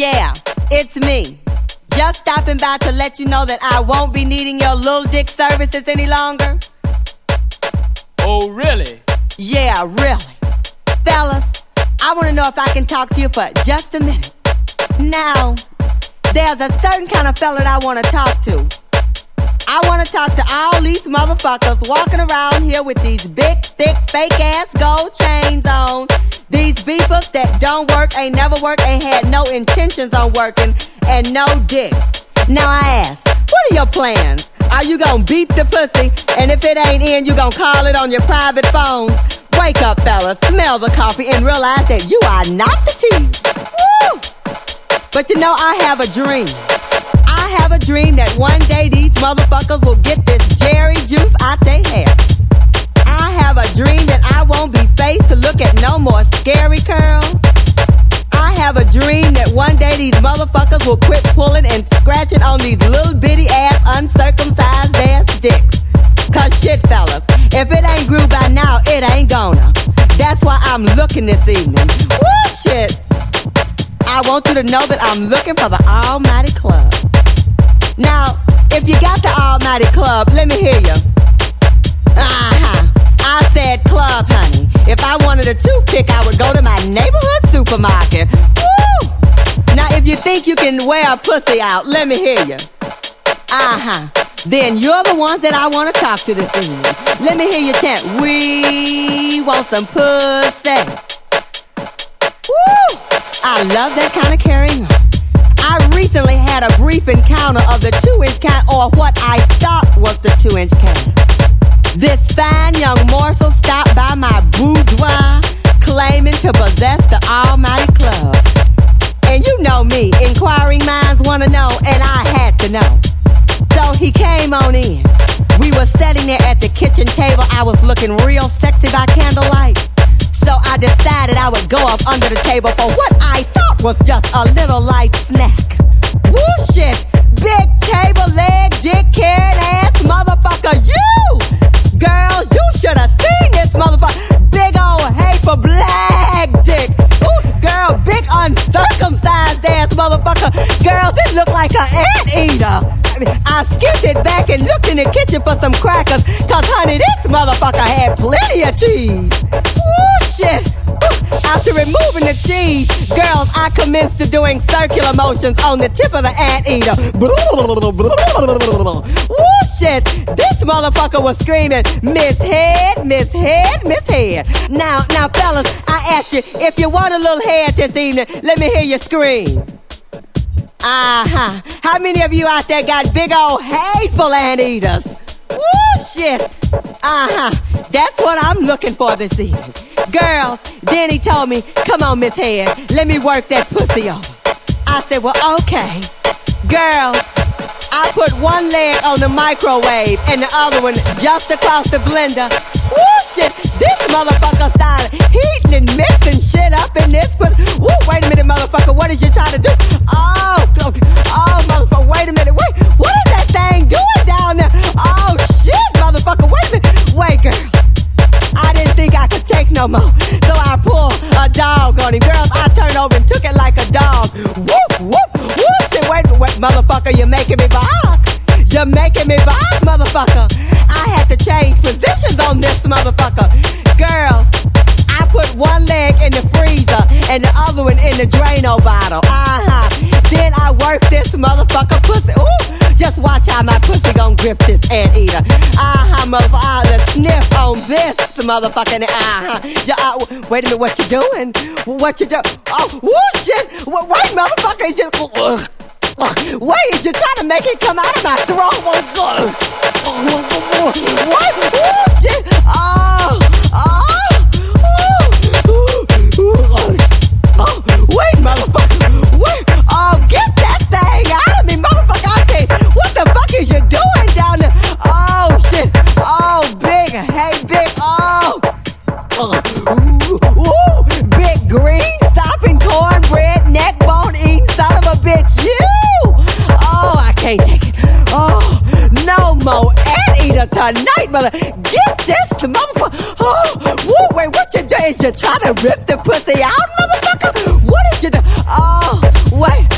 Yeah, it's me. Just stopping by to let you know that I won't be needing your little dick services any longer. Oh, really? Yeah, really. Fellas, I want to know if I can talk to you for just a minute. Now, there's a certain kind of fella that I want to talk to. I want to talk to all these motherfuckers walking around here with these big, thick, fake-ass gold chains on. These beepers that don't work, ain't never worked, ain't had no intentions on working, and no dick. Now I ask, what are your plans? Are you gonna beep the pussy, and if it ain't in, you gonna call it on your private phone? Wake up, fellas, smell the coffee, and realize that you are not the tea. Woo! But you know, I have a dream. I have a dream that one day these motherfuckers will get this Jerry juice out their hair. I have a dream that I won't be faced to look at no more scary curls. I have a dream that one day these motherfuckers will quit pulling and scratching on these little bitty ass uncircumcised ass dicks. Cause shit, fellas, if it ain't grew by now, it ain't gonna. That's why I'm looking this evening. Woo, shit. I want you to know that I'm looking for the Almighty Club. Now, if you got the Almighty Club, let me hear you. I said club, honey. If I wanted a toothpick, I would go to my neighborhood supermarket. Woo! Now, if you think you can wear a pussy out, let me hear you. Then you're the ones that I want to talk to this evening. Let me hear you chant, we want some pussy. Woo! I love that kind of carrying on. I recently had a brief encounter of the 2-inch kind, or what I thought was the 2-inch kind. This fine young morsel stopped by my boudoir, claiming to possess the Almighty Club. And you know me, inquiring minds want to know, and I had to know. So he came on in. We were sitting there at the kitchen table. I was looking real sexy by candlelight. So I decided I would go up under the table for what I thought was just a little light snack. Woo shit! Big table leg, dick carrot ass motherfucker, you! Girls, you should have seen this motherfucker. Big old hateful black dick. Ooh, girl, big uncircumcised ass motherfucker. Girls, it looked like an anteater. I skipped it back and looked in the kitchen for some crackers, cause honey, this motherfucker had plenty of cheese. Woo, shit. After removing the cheese, girls, I commenced to doing circular motions on the tip of the anteater. Woo, shit. This motherfucker was screaming, Miss Head, Miss Head, Miss Head. Now, fellas, I ask you, if you want a little head this evening, let me hear you scream. How many of you out there got big old hateful anteaters? Woo, shit. That's what I'm looking for this evening. Girls, then he told me, come on, Miss Head, let me work that pussy over. I said, well, okay. Girls, I put one leg on the microwave and the other one just across the blender. Woo, shit, this motherfucker started heating and mixing shit up in this pussy. Woo, wait a minute, motherfucker, what is you trying to do? Oh, motherfucker, wait a minute, wait, what is that thing doing down there? Oh, shit, motherfucker, wait a minute. Wait, girl, I didn't think I could take no more, so I pulled a dog on him. Girls, I turned over and took it like a dog. Whoop, whoop, whoop, shit, wait, motherfucker, you're making me bark. You're making me bark, motherfucker. I had to change positions on this motherfucker. Girls, I put one leg in the freezer and the other one in the Drano bottle. Then I work this motherfucker pussy. Ooh, just watch how my pussy gon' grip this anteater. Motherfucker, I'll sniff on this motherfucker. Wait a minute, what you doing? What you doing? Oh, woo, shit. Wait, motherfucker, is you... Wait, is you trying to make it come out of my throat? What? Woo, shit. Wait, motherfucker. Wait. Oh, get that thing out of me, motherfucker. I can't. What the fuck is you doing down there? Oh, shit. Oh, big. Hey, big. Ooh, big green, sopping cornbread, neck bone eating son of a bitch. You. Oh, I can't take it. Oh, no more anteater tonight, mother. Get this motherfucker. Oh, woo, wait, what you doing? Is you trying to rip the pussy out, motherfucker? What is you doing? Oh, wait.